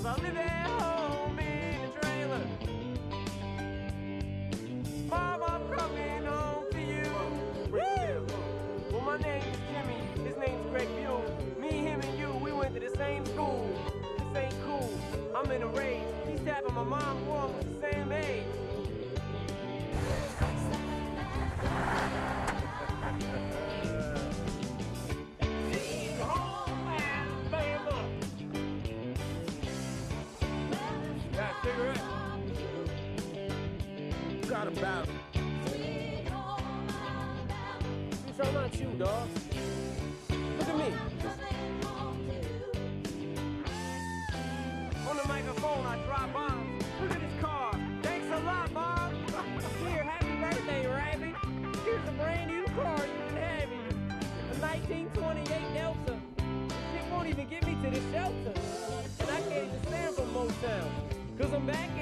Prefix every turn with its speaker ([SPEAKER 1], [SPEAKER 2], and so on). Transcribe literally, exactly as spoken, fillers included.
[SPEAKER 1] Cause I live at home in a trailer. Mom, I'm coming home to you. Woo! Well, my name is Jimmy, his name's Greg Mule. Me, him, and you, we went to the same school. This ain't cool, I'm in a rage. He's tapping my mom, we're almost the same age. Cigarette. You got about it. You talking about you, dog? Look at me. On the microphone, I drop bombs. Look at this car. Thanks a lot, Mom. Here, happy birthday, Rabbit. Here's a brand new car you can have it. A nineteen twenty-eight Delta. It won't even get me to the shelter. And I can't even stand for Motown. Cause I'm back